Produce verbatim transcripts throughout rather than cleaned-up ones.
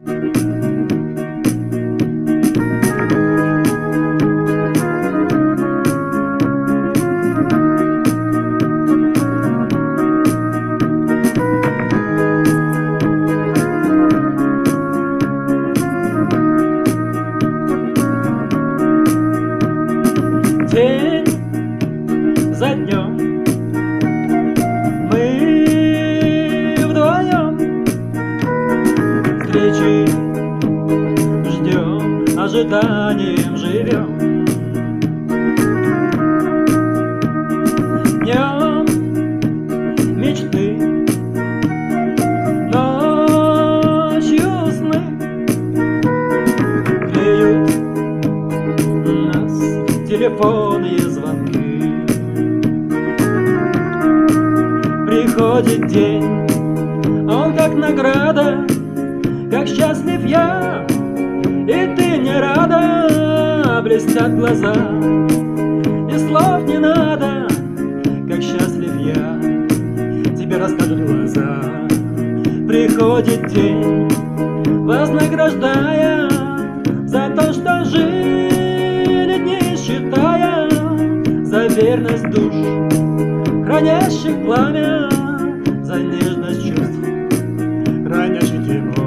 День за днем мы вдвоем встречи ждем, ожиданием живем. Днем мечты, ночью сны греют нас телефонные звонки. Приходит день, он как награда, как счастлив я, и ты не рада. Блестят глаза, и слов не надо, как счастлив я, тебе расскажут глаза. Приходит день, вознаграждая за то, что жили дни, считая за верность душ, хранящих пламя, за нежность чувств, хранящих тепло.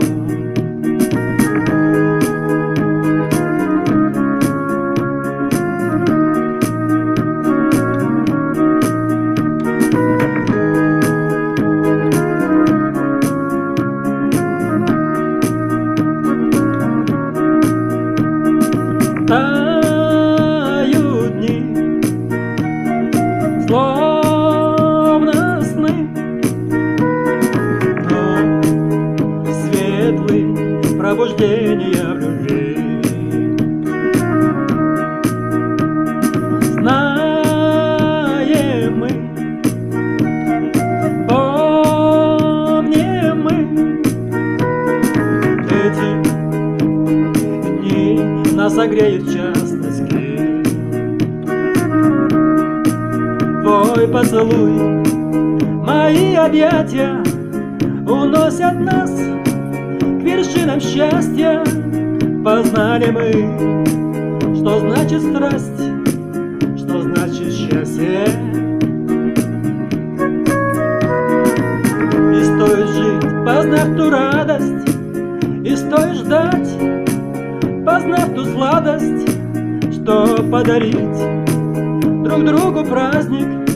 Тают дни, словно сны, но светлый пробуждения в любви. Знаем мы, помним мы эти дни, нас согреет в час тоски. Твой поцелуй, мои объятия уносят нас к вершинам счастья. Познали мы, что значит страсть, что значит счастье. И стоит жить, познав ту радость, и стоит ждать, познав ту сладость, что подарить друг другу праздник